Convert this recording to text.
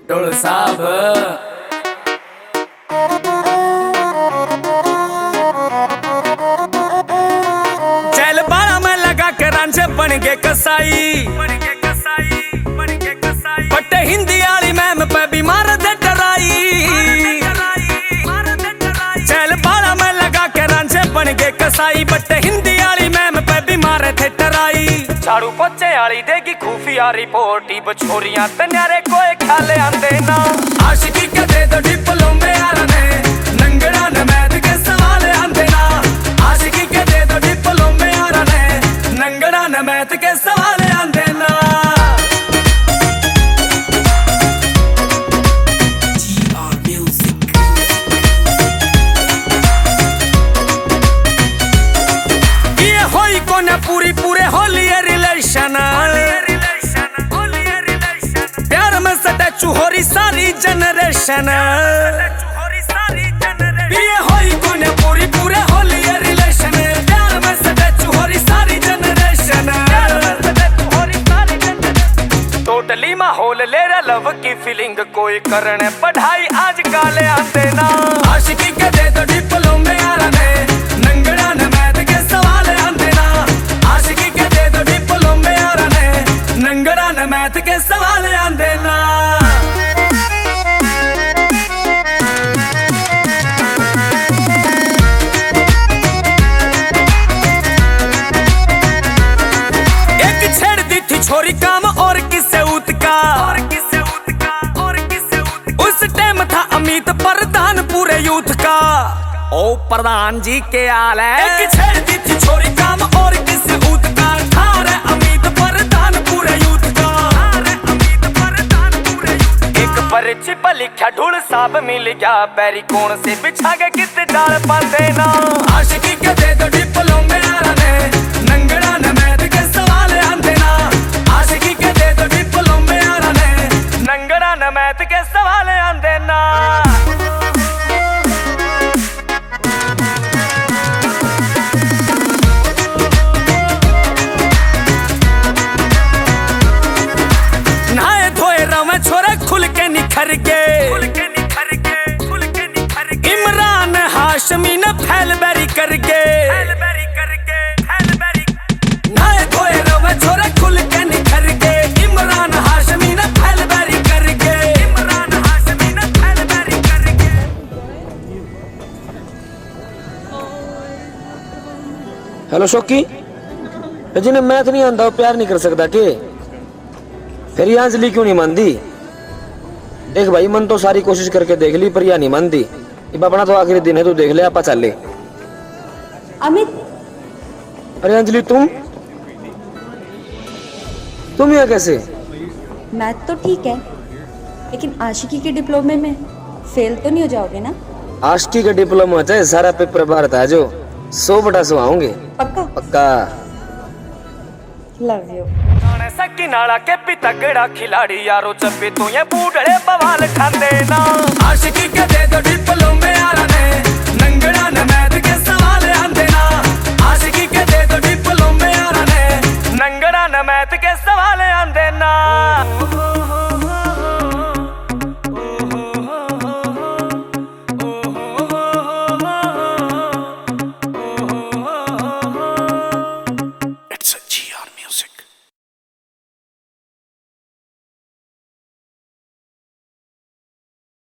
ढोल साहब चल बाड़ा में लगा के रांझे बन गए कसाई पट्टे हिंदी आली मैम पे बीमार दे डराई। चल बाड़ा में लगा के रांझे बन गए कसाई पट्टे हिंदी आली मैम पे बीमार थे डराई। झाड़ू पोचे आली देगी खुफिया रिपोर्ट बछोरियां ते न्यारे कोई ख्याले आंदे ना। आशिकी के दे दो डिप्लोमे यार ने नंगड़ा न मैथ के सवाल आंदे ना। आशिकी के दे दो डिप्लोमे यार ने नंगड़ा न मैथ के सवाल आंदे ना। ये होई कोने पूरी पूरे होली रिलेशन प्यार में स्टैचू होरी सारी जनरेशन। ये होई कोने पूरी पूरे होली रिलेशन प्यार में स्टैचू होरी सारी जनरेशन। टोटली माहौल ले रहा लव की फीलिंग कोई करने पढ़ाई आज काले आते ना। आशिकी के दे दो डिप्लोमे यार ने नंगड़ा न मैथ के सवाल आते ना। आशिकी के दे दो डिप्लोमे यार ने नंगड़ा न मैथ के सवाल आते ना। एक छेड़ दी थी छोरी काम और किसे उत का उस टाइम था अमित प्रधान पूरे यूथ का। ओ प्रधान जी के हाल है। एक छेड़ दी थी छोरी काम और किसे उत का था रे अमित प्रधान पूरे यूथ का। एक पर्ची पर लिखा ढूल साहब मिल गया बैरी कौन से बिछा के कितने डाल पाते ना। आशिकी के दे दो डिप्लोमे यार ने नंगड़ा न मैथ के सवाल आंदे ना। आशिकी के दे दो डिप्लोमे यार ने नंगड़ा न मैथ के सवाल आंदे ना। नहाए धोए रवे छोरे खुल के निखर के इमरान हाशमी ने फैल बैरी करके। नहाए धोए रवे छोरे खुल के निखर के इमरान हाशमी ने फैल बैरी करके। हेलो शोकी जिन्हें मैथ नहीं आंदा वो प्यार नहीं कर सकता के फिर ये अंजलि क्यों नहीं मानती। देख भाई मन तो सारी कोशिश करके देख ली पर यह नहीं मानती। अब अपना तो आखिरी दिन है तू देख ले आपा चल ले। अमित अरे अंजलि तुम यहाँ कैसे। मैथ तो ठीक है लेकिन आशिकी के डिप्लोमे में फेल तो नहीं हो जाओगे ना। आशिकी का डिप्लोमा चाहे सारा पेपर भारत है जो 100/100 आऊंगे पक्का पक्का। Love you. सकी नाला के पी तगड़ा खिलाड़ी यारो चप्पे तो ये बूढ़े बवाल खाते ना। आशिकी के दे दो डिप्लोमा